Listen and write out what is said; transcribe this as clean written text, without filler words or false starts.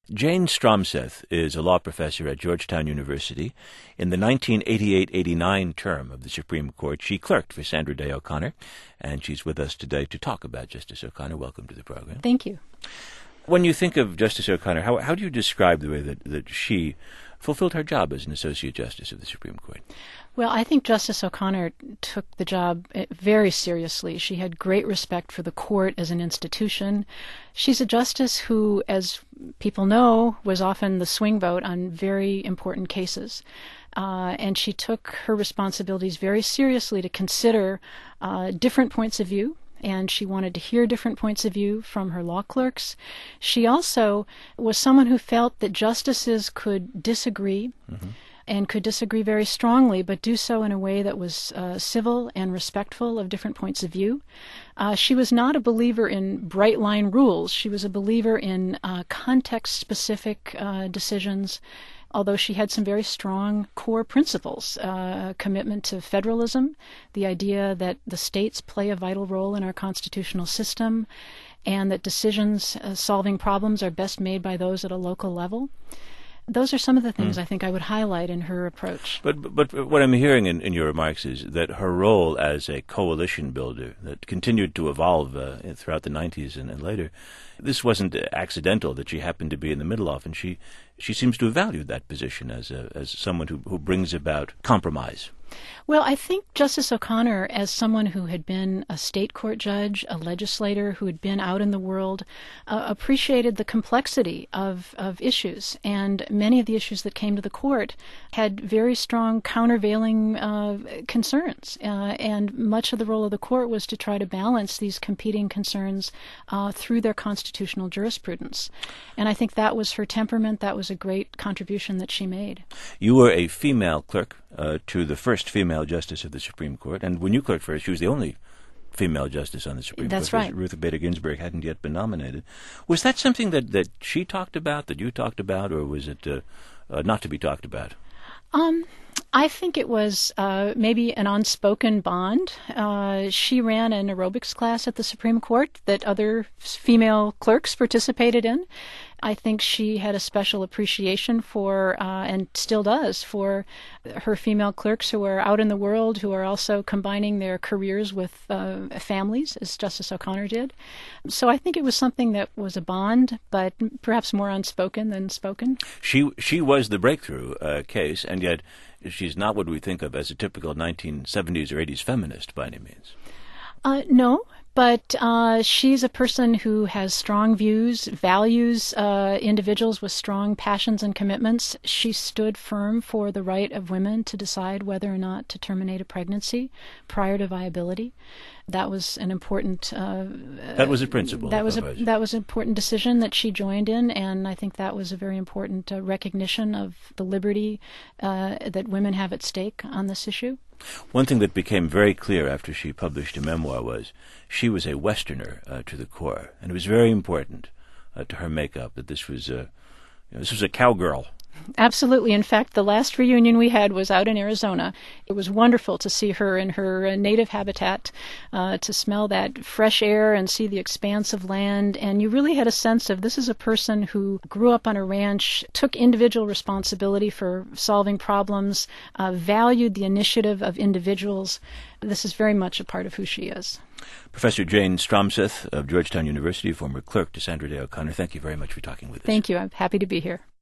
Jane Stromseth is a law professor at Georgetown University. In the 1988-89 term of the Supreme Court, she clerked for Sandra Day O'Connor, and she's with us today to talk about Justice O'Connor. Welcome to the program. Thank you. When you think of Justice O'Connor, how do you describe the way that she fulfilled her job as an Associate Justice of the Supreme Court? Well, I think Justice O'Connor took the job very seriously. She had great respect for the court as an institution. She's a justice who, as people know, was often the swing vote on very important cases. And she took her responsibilities very seriously to consider different points of view, and she wanted to hear different points of view from her law clerks. She also was someone who felt that justices could disagree, and could disagree very strongly, but do so in a way that was civil and respectful of different points of view. She was not a believer in bright-line rules. She was a believer in context-specific decisions, although she had some very strong core principles, commitment to federalism, the idea that the states play a vital role in our constitutional system, and that decisions solving problems are best made by those at a local level. Those are some of the things I think I would highlight in her approach. But what I'm hearing in your remarks is that her role as a coalition builder that continued to evolve throughout the 90s and later, this wasn't accidental that she happened to be in the middle of, and she seems to have valued that position as someone who brings about compromise. Well, I think Justice O'Connor, as someone who had been a state court judge, a legislator who had been out in the world, appreciated the complexity of issues. And many of the issues that came to the court had very strong countervailing concerns. And much of the role of the court was to try to balance these competing concerns through their constitutional jurisprudence. And I think that was her temperament. That was a great contribution that she made. You were a female clerk to the first female justice of the Supreme Court, and when you clerked for her, she was the only female justice on the Supreme Court. That's right. Ruth Bader Ginsburg hadn't yet been nominated. Was that something that she talked about, that you talked about, or was it not to be talked about? I think it was maybe an unspoken bond. She ran an aerobics class at the Supreme Court that other female clerks participated in. I think she had a special appreciation for, and still does, for her female clerks who are out in the world, who are also combining their careers with families, as Justice O'Connor did. So I think it was something that was a bond, but perhaps more unspoken than spoken. She was the breakthrough case, and yet she's not what we think of as a typical 1970s or 80s feminist by any means. No. But she's a person who has strong views, values individuals with strong passions and commitments. She stood firm for the right of women to decide whether or not to terminate a pregnancy prior to viability. That was an important. That was a principle. That was an important decision that she joined in, and I think that was a very important recognition of the liberty that women have at stake on this issue. One thing that became very clear after she published a memoir was she was a Westerner to the core, and it was very important to her makeup that this was a cowgirl. Absolutely. In fact, the last reunion we had was out in Arizona. It was wonderful to see her in her native habitat, to smell that fresh air and see the expanse of land. And you really had a sense of this is a person who grew up on a ranch, took individual responsibility for solving problems, valued the initiative of individuals. This is very much a part of who she is. Professor Jane Stromseth of Georgetown University, former clerk to Sandra Day O'Connor, thank you very much for talking with us. Thank you. I'm happy to be here.